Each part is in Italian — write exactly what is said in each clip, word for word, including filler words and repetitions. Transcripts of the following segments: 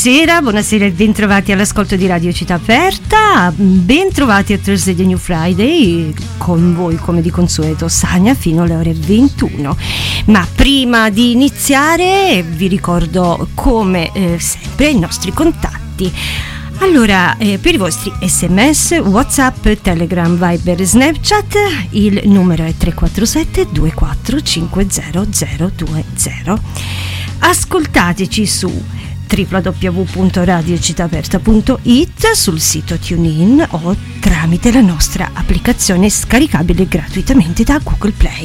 Buonasera, buonasera e bentrovati all'ascolto di Radio Città Aperta, bentrovati a Thursday The New Friday, con voi come di consueto Sania fino alle ore ventuno. Ma prima di iniziare vi ricordo come eh, sempre i nostri contatti. Allora, eh, per i vostri sms, WhatsApp, Telegram, Viber, Snapchat, il numero è tre quattro sette due quattro cinque zero zero due zero. Ascoltateci su w w w punto radio città aperta punto i t, sul sito TuneIn o tramite la nostra applicazione scaricabile gratuitamente da Google Play.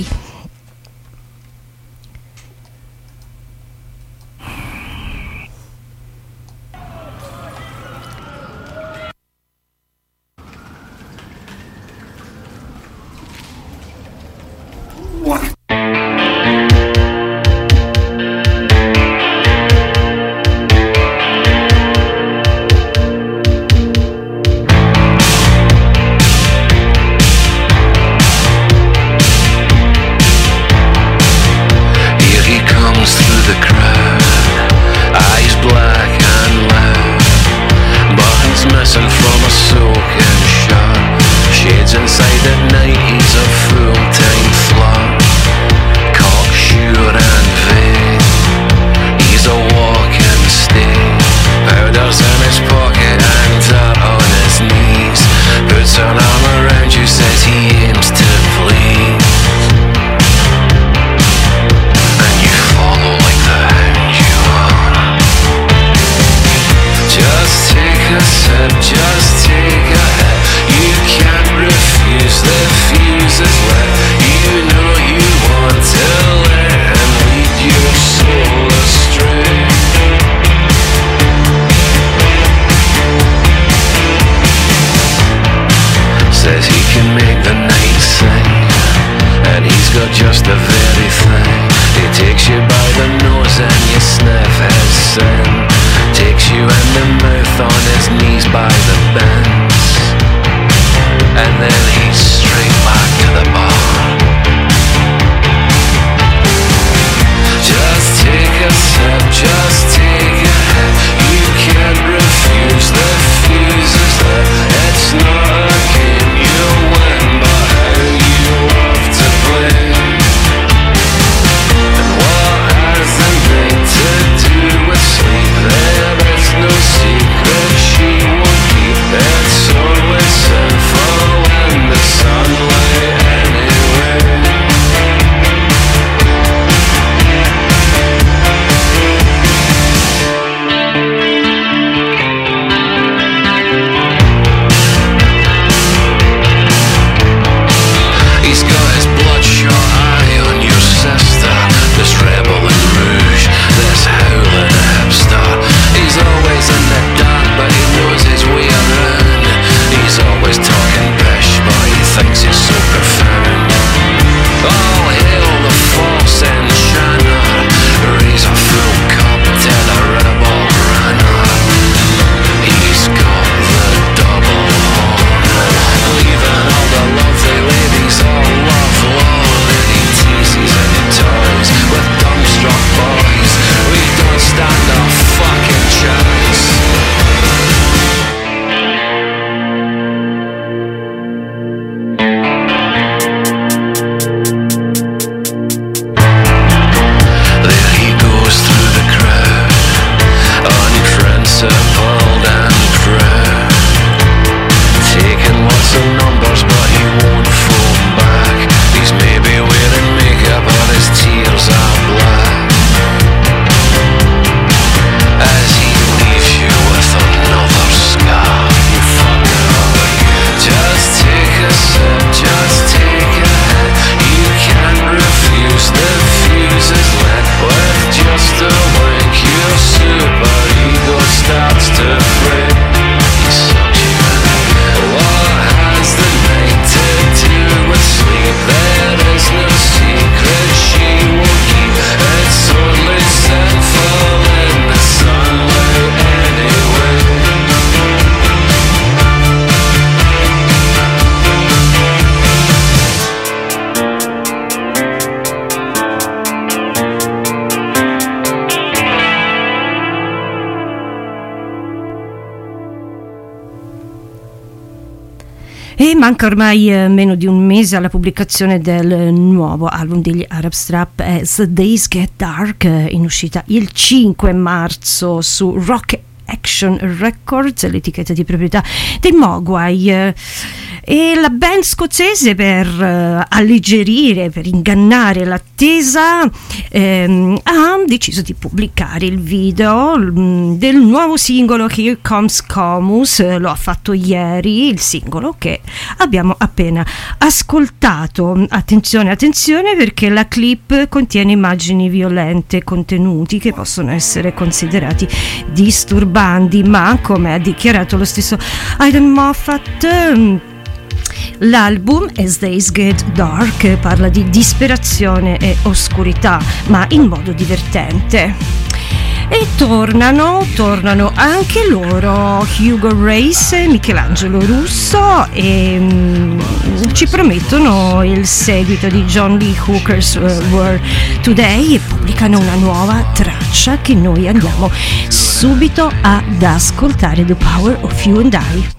manca ormai eh, meno di un mese alla pubblicazione del nuovo album degli Arab Strap, As Days Get Dark, eh, in uscita il cinque marzo su Rock Action Records, l'etichetta di proprietà dei Mogwai. Eh, e la band scozzese, per uh, alleggerire, per ingannare l'attesa, ehm, ha deciso di pubblicare il video mh, del nuovo singolo Here Comes Comus. Eh, lo ha fatto ieri, il singolo che abbiamo appena ascoltato. Attenzione, attenzione, perché la clip contiene immagini violente, contenuti che possono essere considerati disturbanti, ma come ha dichiarato lo stesso Aidan Moffat, ehm, l'album As Days Get Dark parla di disperazione e oscurità, ma in modo divertente. E tornano, tornano anche loro, Hugo Race e Michelangelo Russo, e um, ci promettono il seguito di John Lee Hooker's World Today e pubblicano una nuova traccia che noi andiamo subito ad ascoltare, The Power of You and I.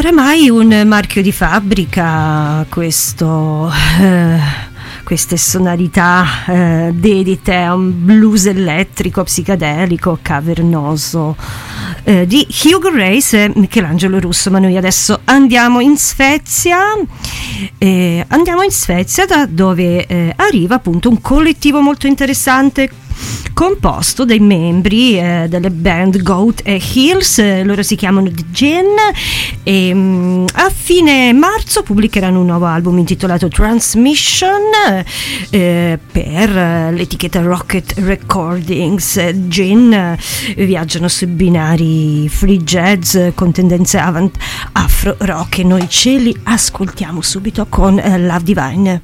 oramai un marchio di fabbrica questo, eh, queste sonorità eh, dedite a un blues elettrico, psicadelico, cavernoso eh, di Hugo Race e Michelangelo Russo. Ma noi adesso andiamo in Svezia, eh, andiamo in Svezia da dove eh, arriva appunto un collettivo molto interessante composto dai membri eh, delle band Goat e Hills. Eh, loro si chiamano The Gin e mh, a fine marzo pubblicheranno un nuovo album intitolato Transmission eh, per eh, l'etichetta Rocket Recordings. eh, Gin eh, viaggiano sui binari free jazz con tendenze avant afro rock e noi ce li ascoltiamo subito con eh, Love Divine.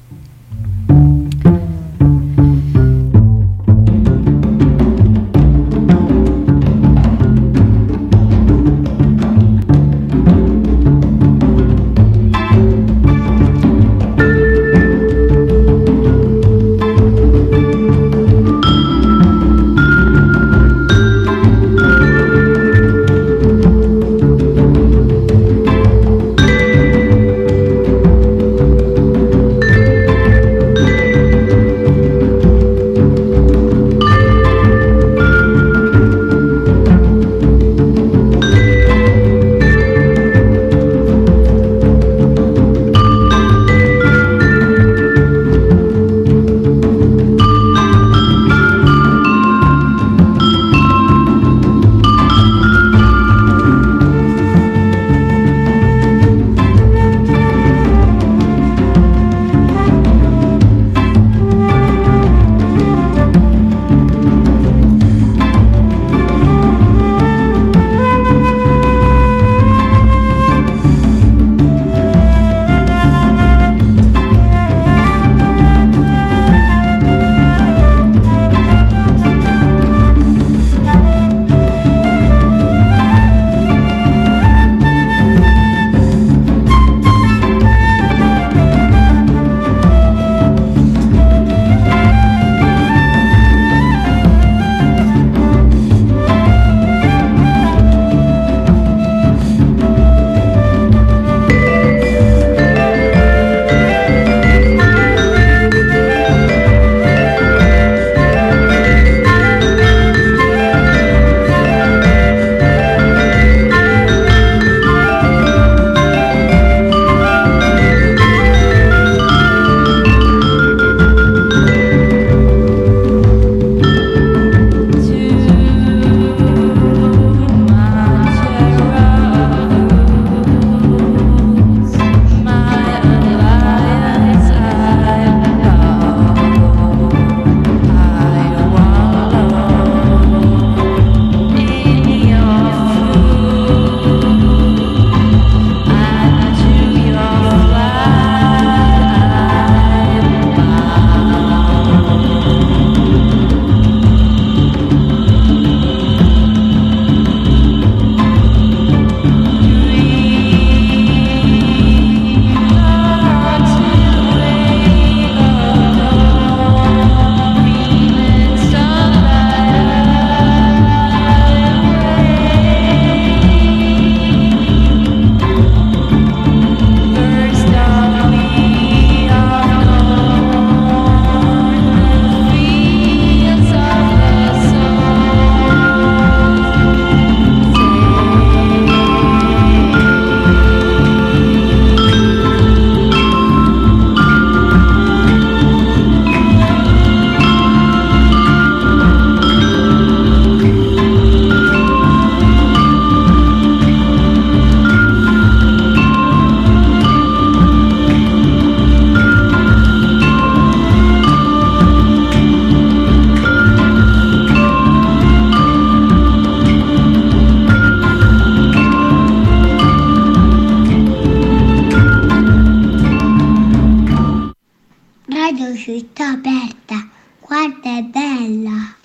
Radio Città Aperta, guarda è bella!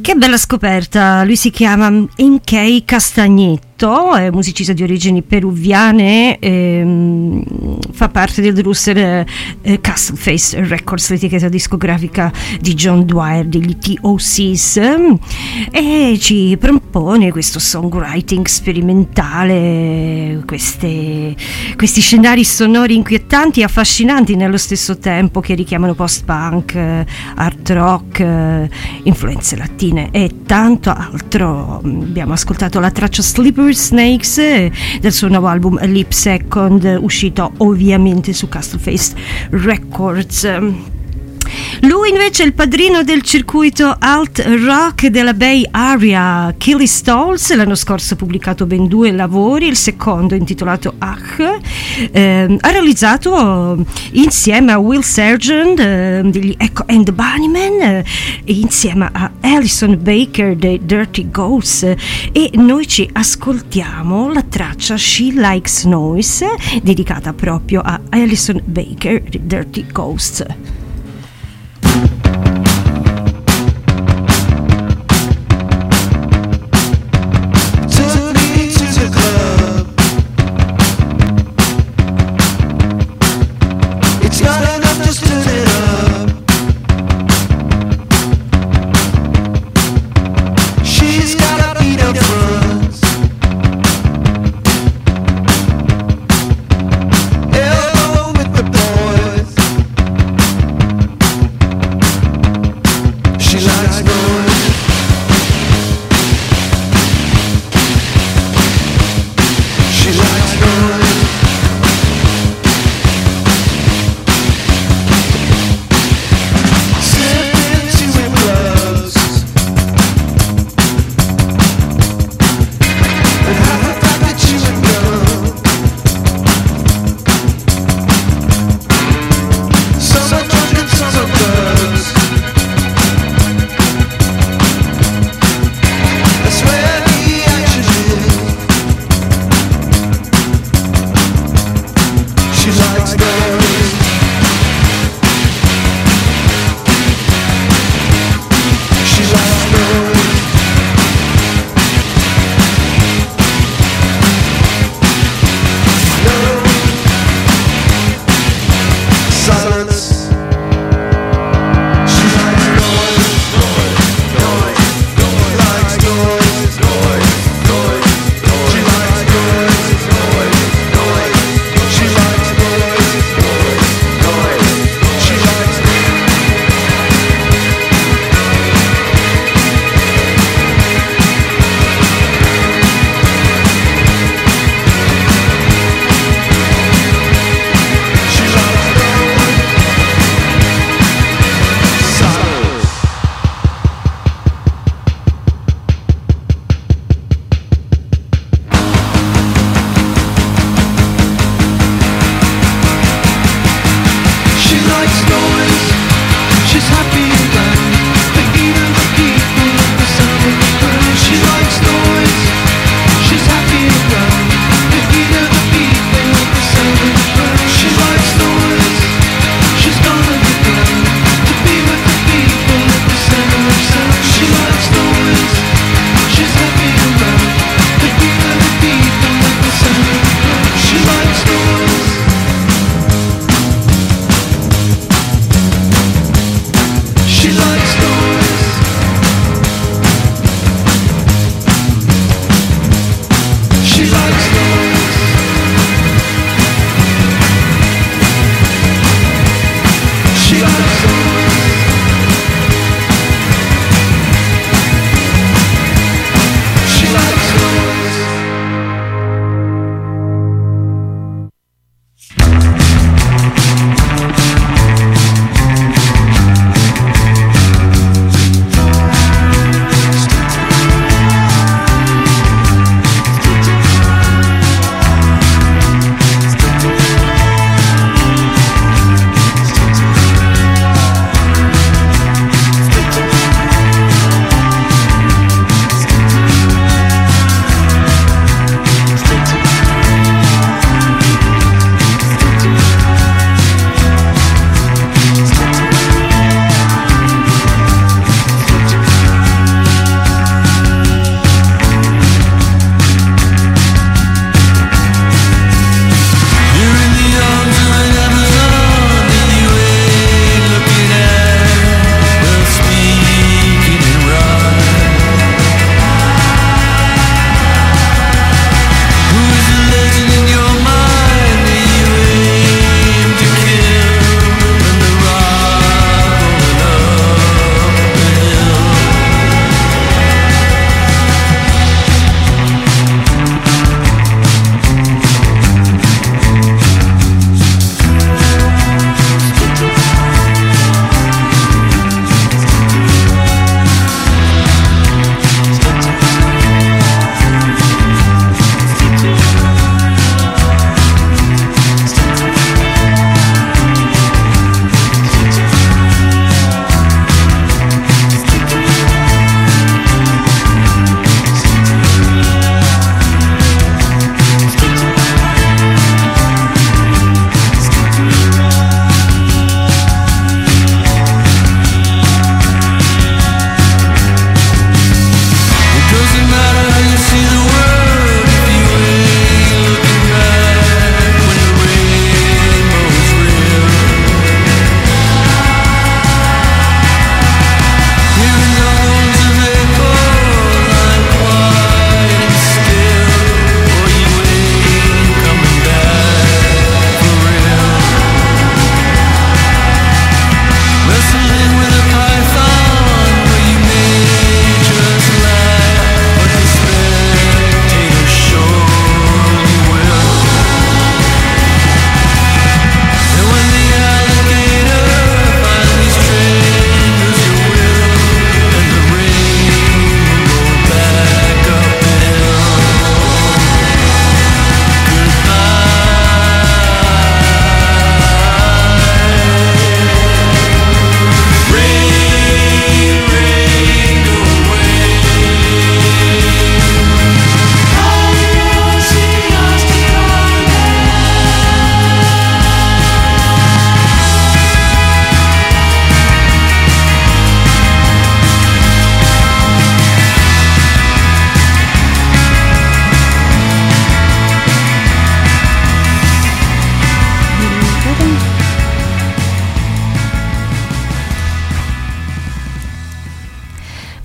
Che bella scoperta, lui si chiama M K Castagnetto, è musicista di origini peruviane, ehm, fa parte del roster eh, Castleface Records, l'etichetta discografica di John Dwyer degli T O Cs, e ci propone questo songwriting sperimentale, queste, questi scenari sonori inquietanti e affascinanti nello stesso tempo, che richiamano post-punk, art rock, influenze latine e tanto altro. Abbiamo ascoltato la traccia Slippery Snakes del suo nuovo album Leap Second, uscito ovviamente su Castleface Records. Lui invece è il padrino del circuito alt rock della Bay Area, Killy Stalls. L'anno scorso ha pubblicato ben due lavori, il secondo intitolato Ach, eh, ha realizzato insieme a Will Sargent eh, degli Echo and the Bunnymen, eh, insieme a Alison Baker dei Dirty Ghosts, e noi ci ascoltiamo la traccia She Likes Noise, dedicata proprio a Alison Baker dei Dirty Ghosts. Elbow with the boys.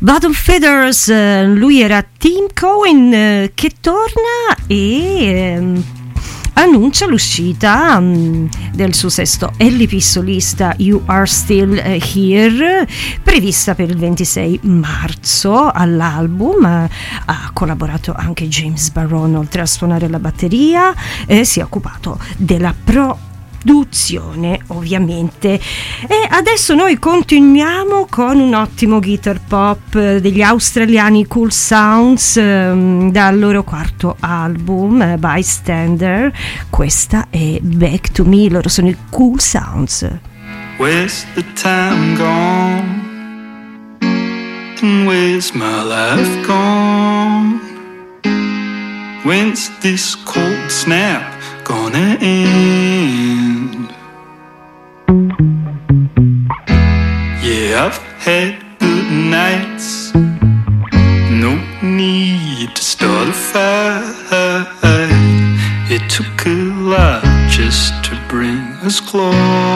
Bottom Feathers, eh, lui era Tim Cohen, eh, che torna e eh, annuncia l'uscita um, del suo sesto L P solista You Are Still Here, prevista per il ventisei marzo. All'album uh, ha collaborato anche James Barron, oltre a suonare la batteria, e si è occupato della pro produzione, ovviamente. E adesso noi continuiamo con un ottimo guitar pop degli australiani Cool Sounds, um, dal loro quarto album uh, Bystander. Questa è Back to Me, loro sono i Cool Sounds. Where's the time gone? And where's my life gone? When's this cold snap gonna end? Yeah, I've had good nights, no need to start a fight. It took a lot just to bring us close.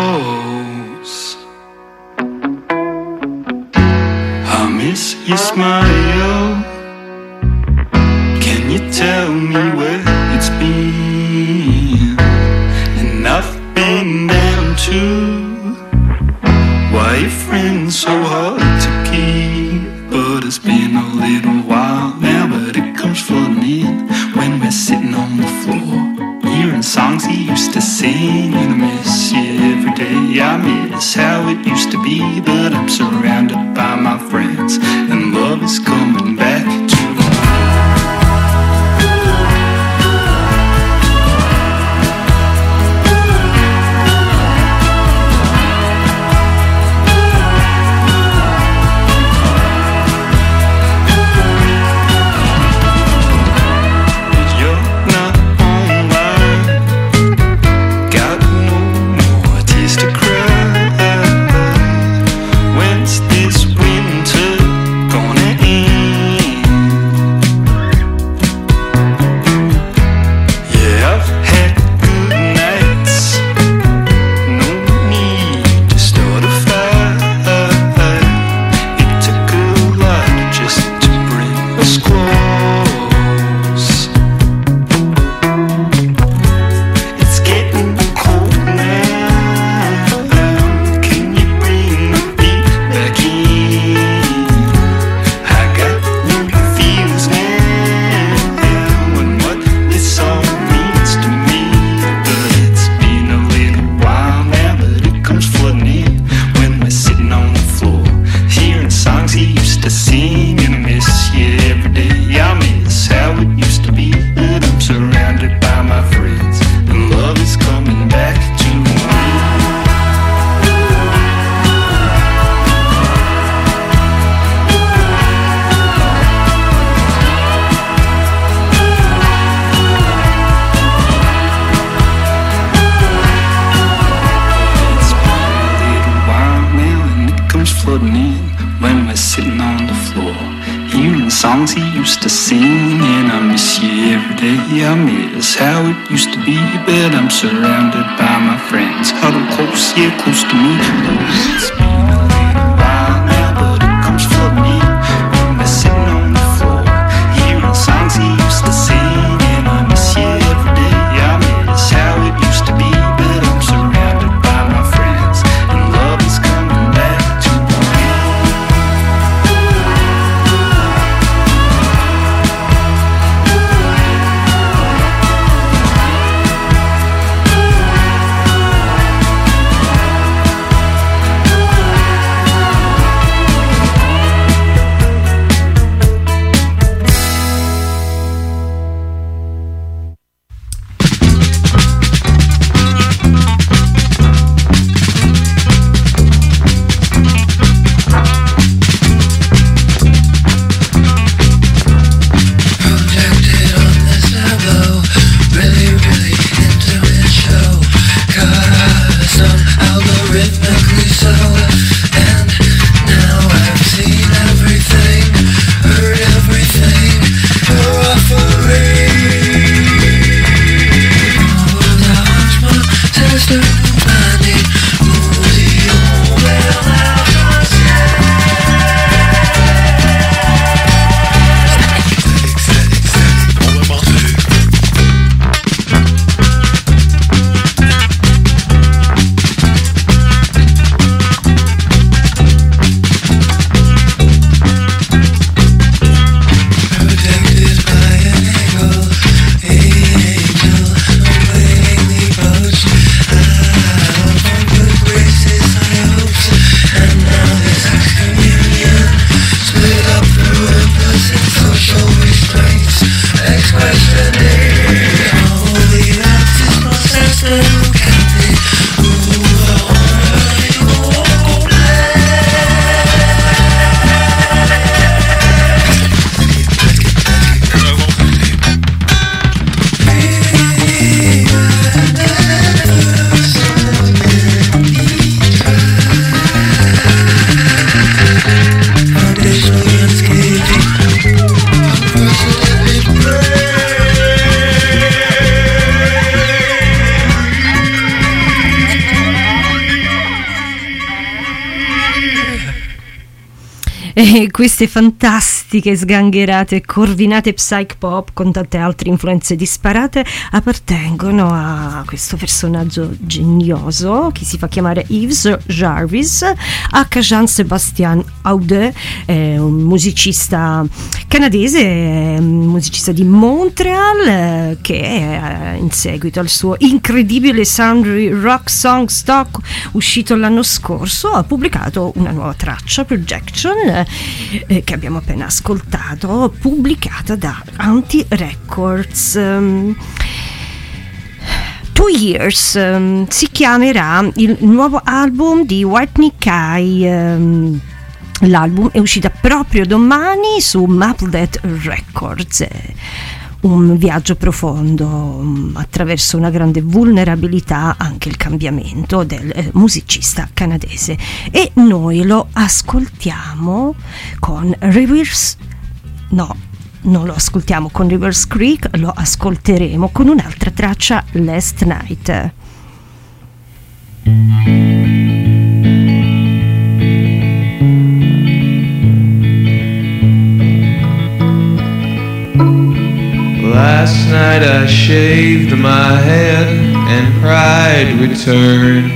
I miss your smile. Can you tell me where it's been? And I've been down too. Why your friends so hard to keep? But it's been a little while now, but it comes flooding in when we're sitting on the floor, hearing songs he used to sing. And I miss you every day. I miss how it used to be, but I'm surrounded by my friends, and love is coming back to me. I'm surrounded by my friends, huddled close, yeah, close to me. It's been a little while now, but it comes flooding in when we're sitting on the floor, hearing songs he used to sing. And I miss you every day. I miss how it used to be, but I'm surrounded by my friends, and love is coming back to me. E queste fantastiche, sgangherate, coordinate psych pop con tante altre influenze disparate appartengono a questo personaggio genioso che si fa chiamare Yves Jarvis, aka Jean-Sébastien Audet, è un musicista canadese, un musicista di Montreal, che in seguito al suo incredibile Sundry Rock Song Stock uscito l'anno scorso ha pubblicato una nuova traccia, Projection, eh, che abbiamo appena ascoltato, pubblicata da Anti Records. Um, Two Years um, si chiamerà il nuovo album di Whitney Kai. Um, l'album è uscita proprio domani su Mapledead Records. Un viaggio profondo um, attraverso una grande vulnerabilità, anche il cambiamento del eh, musicista canadese, e noi lo ascoltiamo con Rivers no non lo ascoltiamo con Rivers Creek, lo ascolteremo con un'altra traccia, Last Night. Last night I shaved my head and pride returned,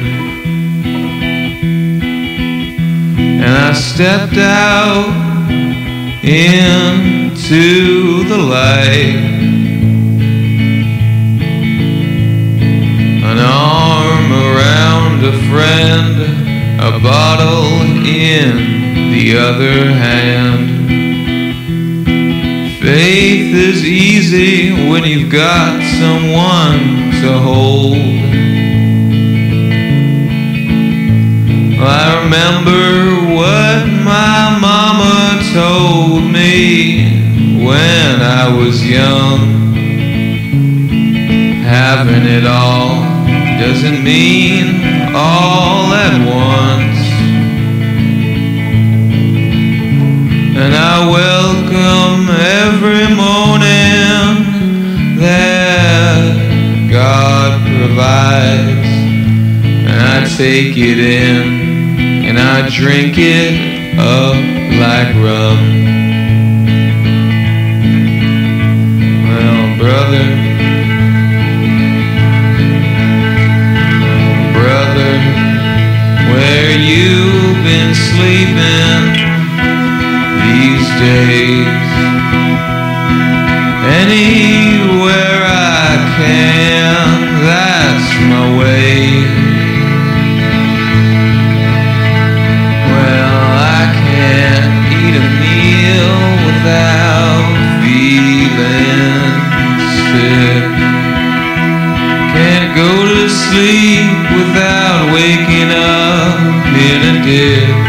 and I stepped out into the light. An arm around a friend, a bottle in the other hand. Faith is easy when you've got someone to hold. I remember what my mama told me when I was young. Having it all doesn't mean all at once. And I welcome every morning that God provides, and I take it in and I drink it up like rum. Well, brother, brother, where you been sleeping these days? Anywhere I can, that's my way. Well, I can't eat a meal without feeling sick. Can't go to sleep without waking up in a ditch.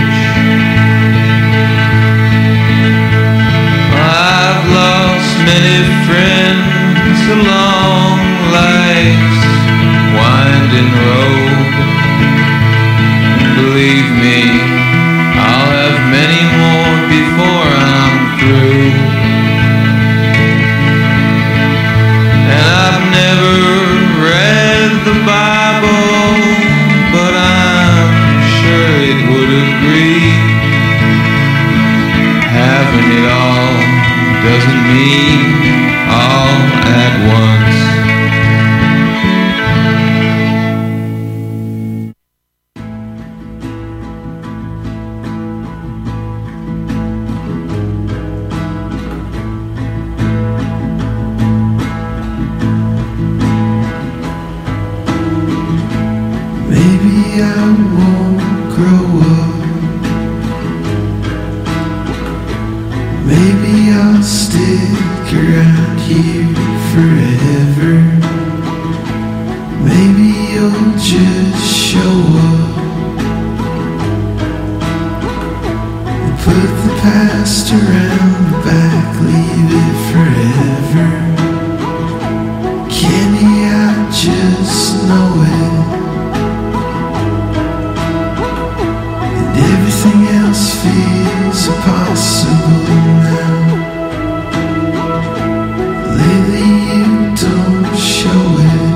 Many friends along life's winding road. Believe me, I'll have many more before I'm through. And I've never read the Bible, but I'm sure it would agree. Having it all doesn't mean all at once. Maybe I won't grow up. Maybe I'll stick around here forever. Maybe you'll just show up and put the past around the back, leave it forever. Kenny, I just know it, and everything else feels impossible now. Lately you don't show it,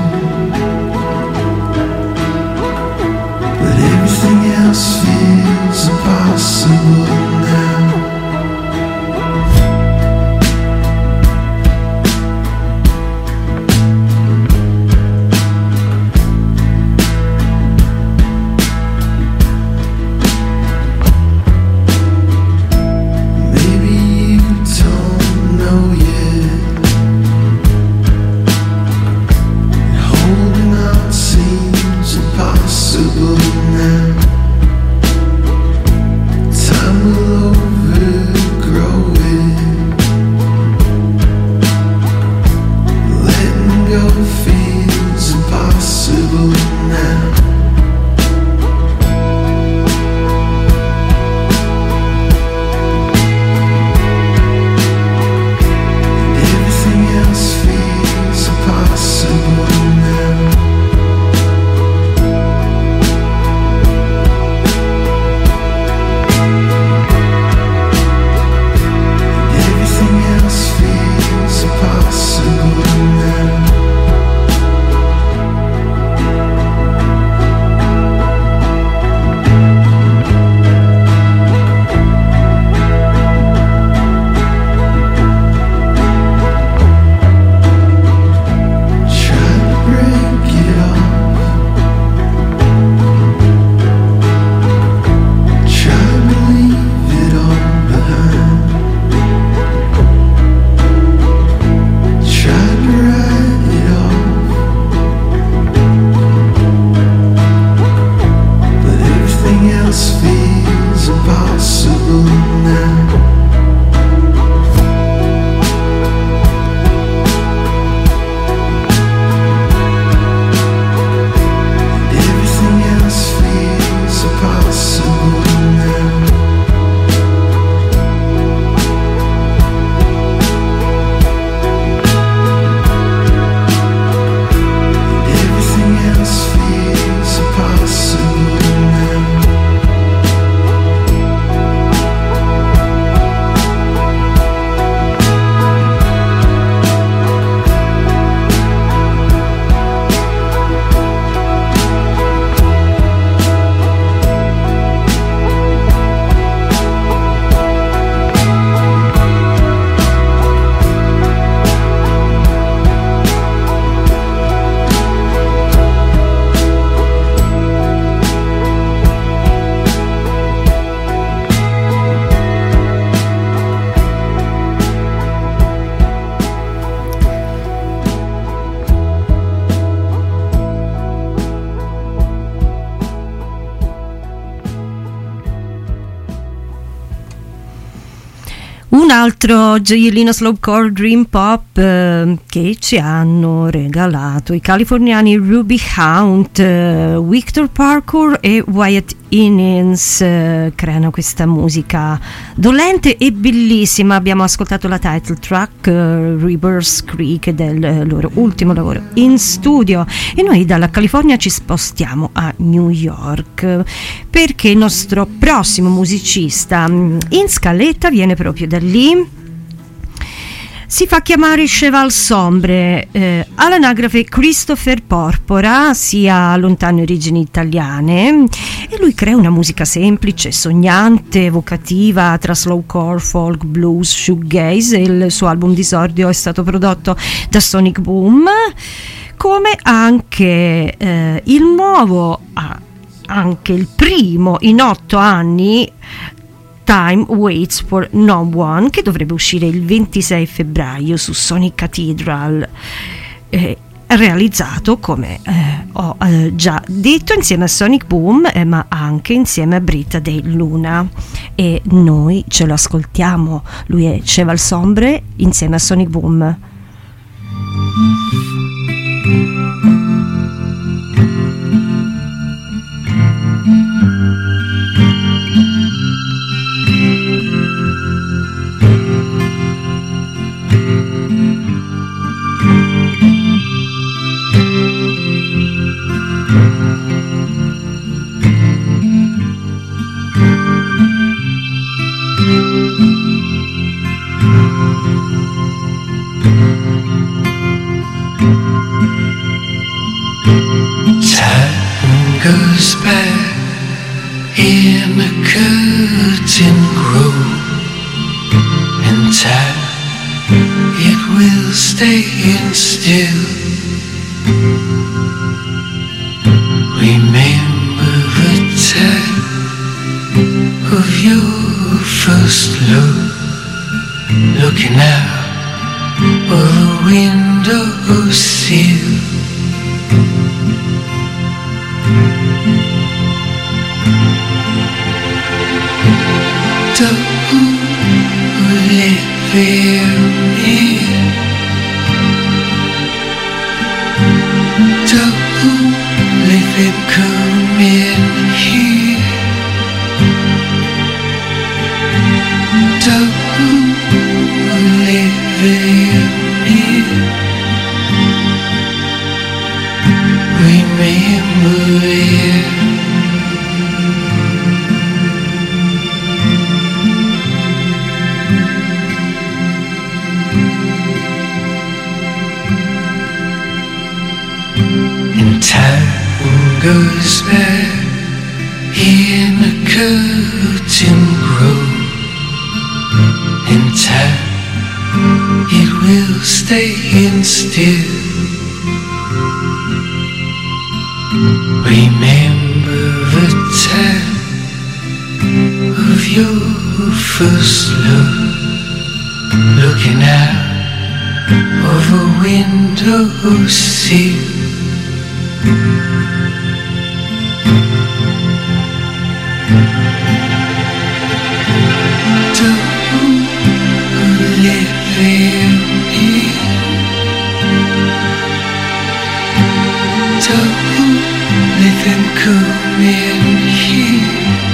but everything else feels impossible now. Un altro gioiellino slowcore dream pop eh, che ci hanno regalato i californiani Ruby Hound, eh, Victor Parkour e Wyatt Innings eh, creano questa musica dolente e bellissima. Abbiamo ascoltato la title track eh, Rivers Creek del eh, loro ultimo lavoro in studio, e noi dalla California ci spostiamo a New York perché il nostro prossimo musicista in scaletta viene proprio da lì. Si fa chiamare Cheval Sombre, eh, all'anagrafe Christopher Porpora, si ha lontane origini italiane, e lui crea una musica semplice, sognante, evocativa tra slowcore, folk, blues, shoegaze. Il suo album d'esordio è stato prodotto da Sonic Boom, come anche eh, il nuovo, ah, anche il primo in otto anni, Time Waits for No One, che dovrebbe uscire il ventisei febbraio su Sonic Cathedral, eh, realizzato, come eh, ho eh, già detto, insieme a Sonic Boom, eh, ma anche insieme a Britta De Luna, e noi ce lo ascoltiamo. Lui è Cheval Sombre insieme a Sonic Boom. Goes back in a curtain grove, and time it will stay still. Remember the time of your first love, looking out of the window sill. Don't let them in. Don't let them come in here. Don't let them in. Remember it. Time goes back in a curtain grove, in time it will stay in still. Remember the time of your first love, looking out of a window sill. Come in here.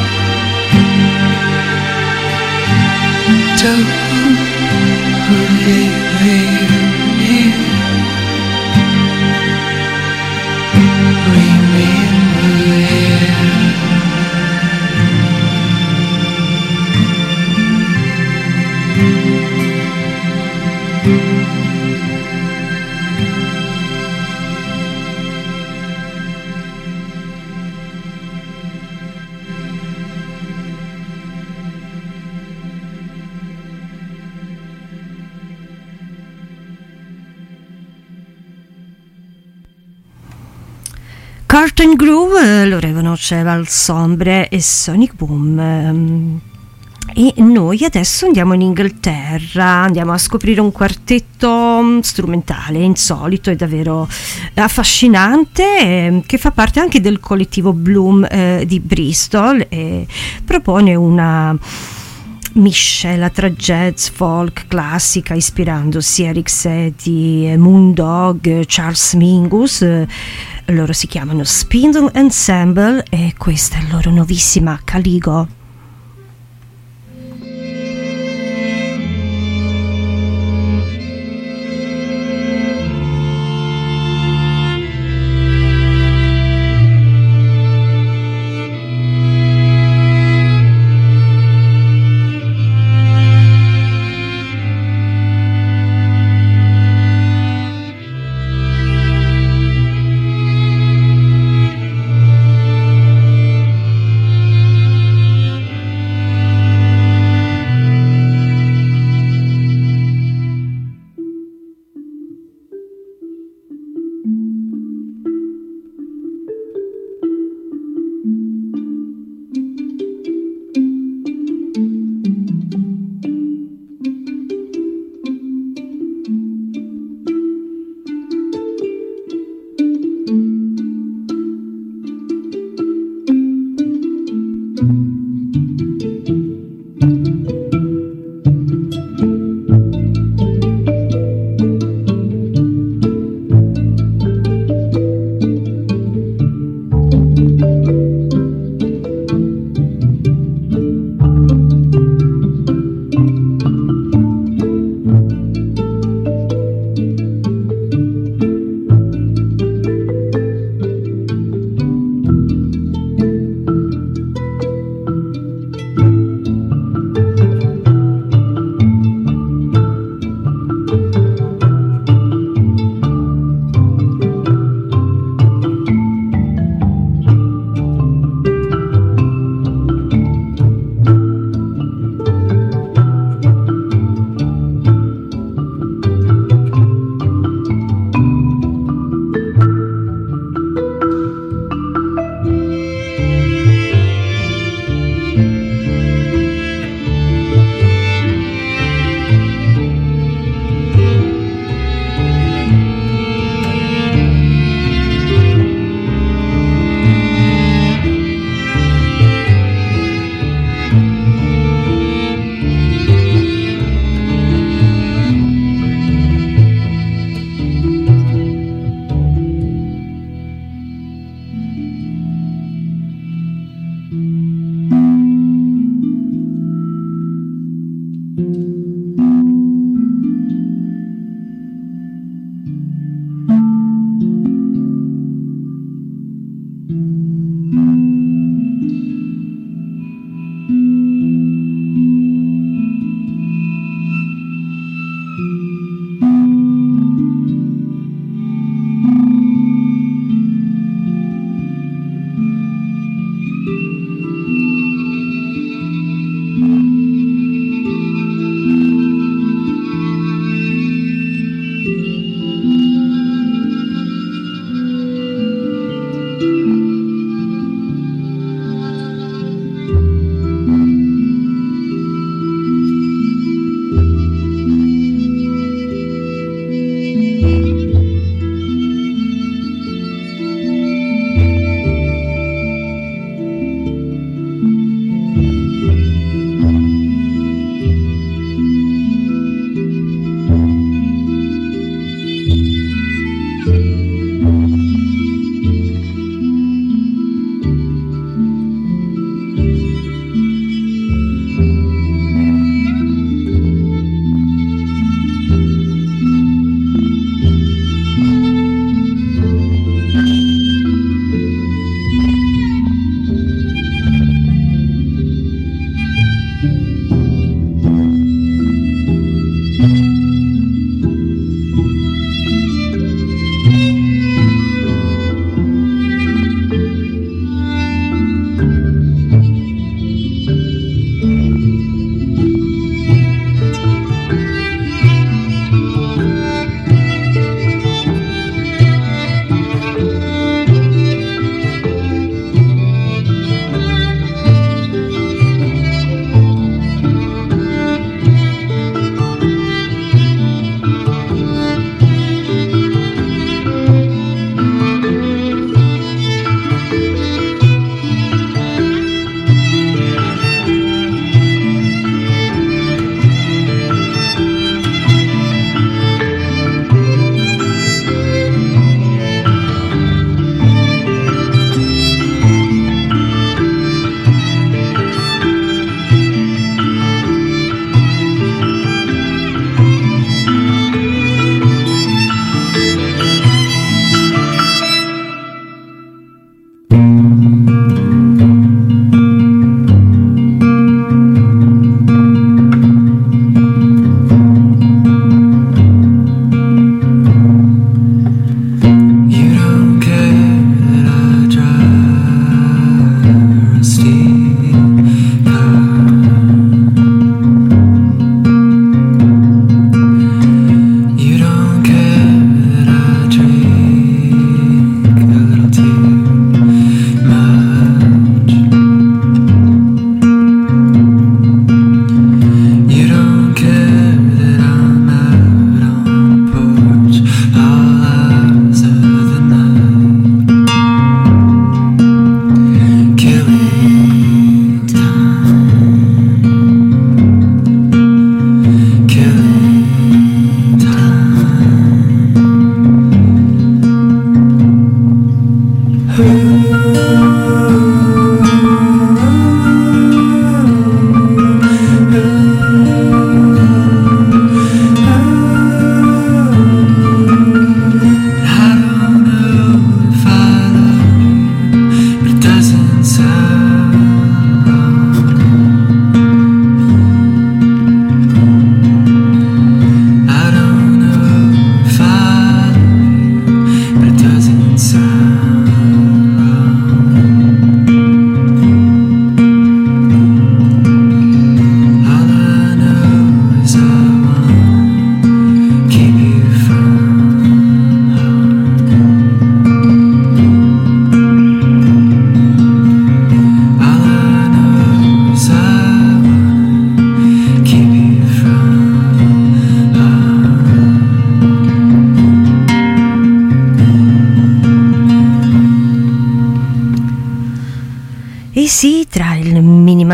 Don't let them in. Remember it. Curtain Groove, lo avevano Cheval Sombre e Sonic Boom. E noi adesso andiamo in Inghilterra, andiamo a scoprire un quartetto strumentale insolito e davvero affascinante, eh, che fa parte anche del collettivo Bloom eh, di Bristol, e propone una miscela tra jazz, folk, classica, ispirandosi a Rick Satie, Moondog, Charles Mingus. Loro si chiamano Spindle Ensemble e questa è la loro nuovissima Caligo.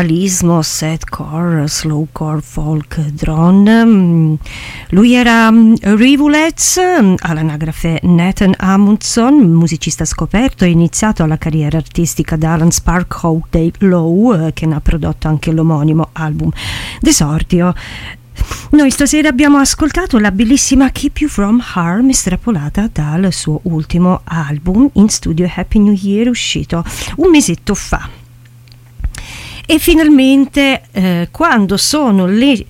minimalismo, sadcore, slowcore, folk, drone. Lui era Rivulets, all'anagrafe Nathan Amundsen, musicista scoperto, ha iniziato la carriera artistica da Alan Spark Holiday Low, che ne ha prodotto anche l'omonimo album d'esordio. Noi stasera abbiamo ascoltato la bellissima Keep You From Harm, estrapolata dal suo ultimo album in studio Happy New Year, uscito un mesetto fa. E finalmente eh, quando sono le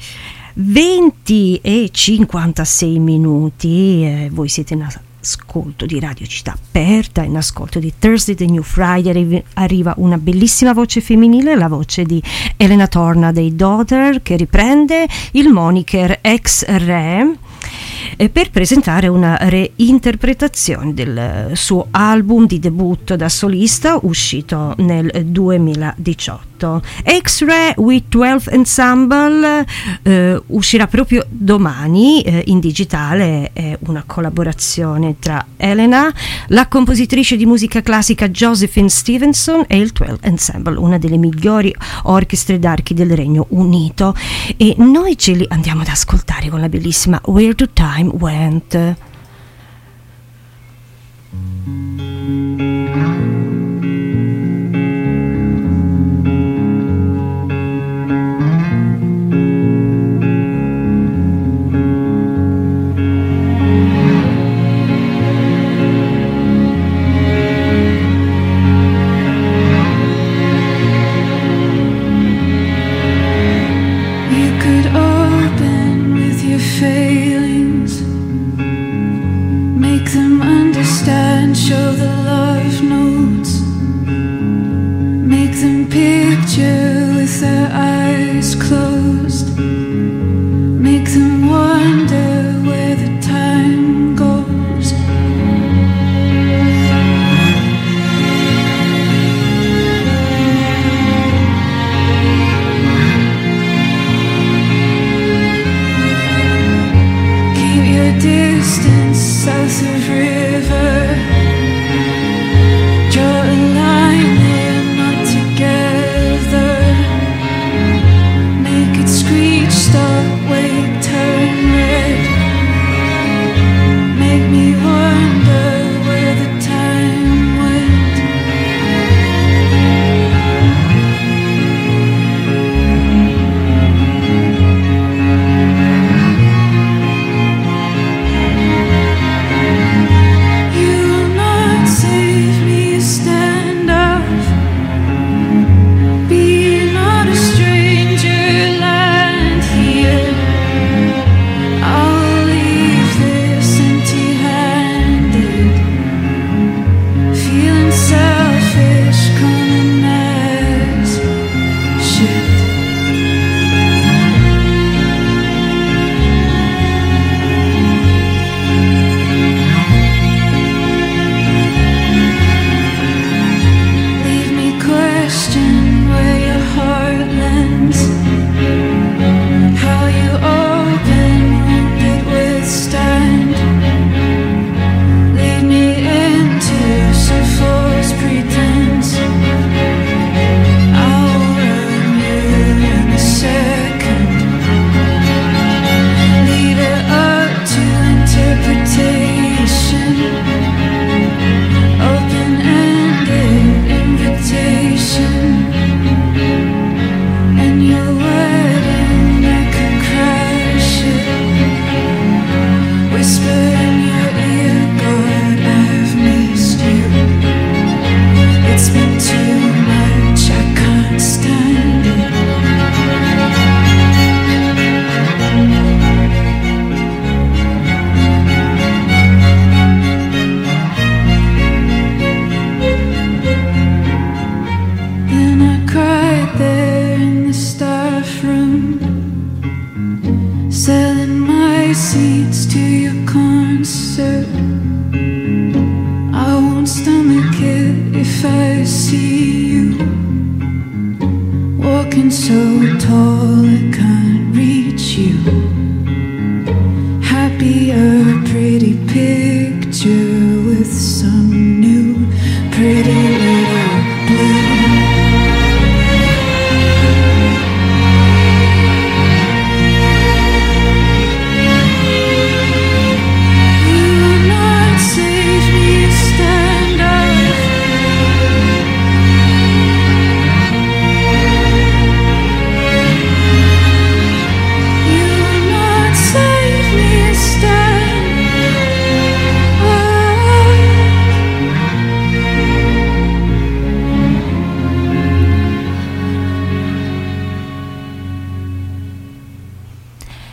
venti e cinquantasei minuti, eh, voi siete in ascolto di Radio Città Aperta, in ascolto di Thursday The New Friday, arriva una bellissima voce femminile, la voce di Elena Torna dei Daughter, che riprende il moniker ex-re eh, per presentare una reinterpretazione del suo album di debutto da solista uscito nel duemiladiciotto. X-Ray with twelve Ensemble eh, uscirà proprio domani eh, in digitale, è una collaborazione tra Elena, la compositrice di musica classica Josephine Stevenson e il twelve Ensemble, una delle migliori orchestre d'archi del Regno Unito, e noi ce li andiamo ad ascoltare con la bellissima Where the Time Went. Pretty little blue.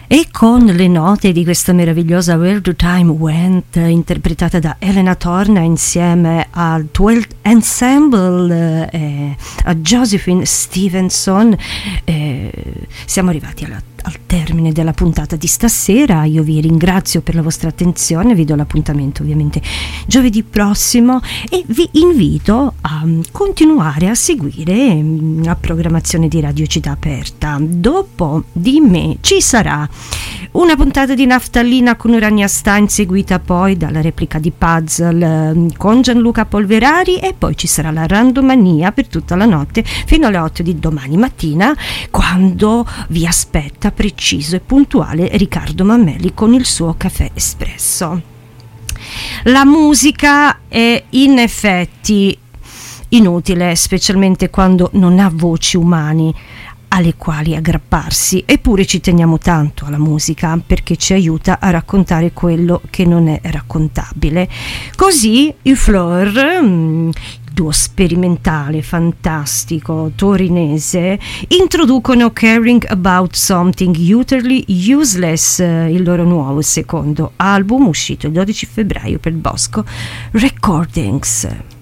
E con le note di questa meravigliosa Where the Time Went, interpretata da Elena Torna insieme al Twelfth Ensemble e eh, a Josephine Stevenson, eh, siamo arrivati alla, al termine della puntata di stasera. Io vi ringrazio per la vostra attenzione, vi do l'appuntamento ovviamente giovedì prossimo e vi invito a continuare a seguire la programmazione di Radio Città Aperta. Dopo di me ci sarà una puntata di Naftalina con Urania Stein, seguita poi dalla replica di Puzzle con Gianluca Polverari, e poi ci sarà la Randomania per tutta la notte fino alle otto di domani mattina, quando vi aspetta preciso e puntuale Riccardo Mameli con il suo caffè espresso. La musica è in effetti inutile, specialmente quando non ha voci umani alle quali aggrapparsi, eppure ci teniamo tanto alla musica perché ci aiuta a raccontare quello che non è raccontabile. Così i Fleur, il duo sperimentale fantastico torinese, introducono Caring About Something Utterly Useless, il loro nuovo secondo album uscito il dodici febbraio per Bosco Recordings.